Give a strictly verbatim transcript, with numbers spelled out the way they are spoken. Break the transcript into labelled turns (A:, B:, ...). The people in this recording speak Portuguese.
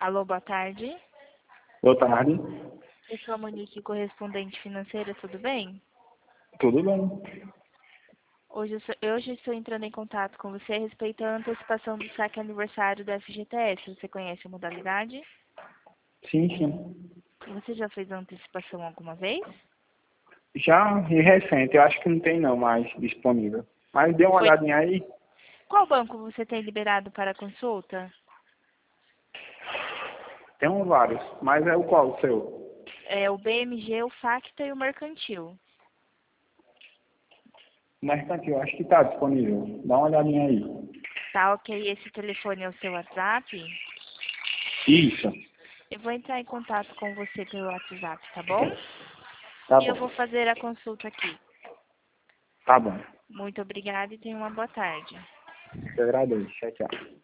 A: Alô, boa tarde.
B: Boa tarde.
A: Eu sou a Monique, correspondente financeira, tudo bem?
B: Tudo bem?
A: Hoje eu, sou- hoje estou entrando em contato com você a respeito da antecipação do saque aniversário da F G T S. Você conhece a modalidade?
B: Sim, sim.
A: Você já fez a antecipação alguma vez?
B: Já e recente, eu acho que não tem não mais disponível. Mas dê uma
A: Foi.
B: olhadinha aí.
A: Qual banco você tem liberado para consulta?
B: Tem um vários. Mas é o qual o seu?
A: É o B M G, o Facta e o Mercantil.
B: Mercantil, acho que está disponível. Dá uma olhadinha aí.
A: Tá ok, esse telefone é o seu WhatsApp?
B: Isso.
A: Eu vou entrar em contato com você pelo WhatsApp, tá bom?
B: Tá
A: E eu vou
B: bom.
A: fazer a consulta aqui.
B: Tá bom.
A: Muito obrigada e tenha uma boa tarde.
B: Eu agradeço. Tchau, tchau.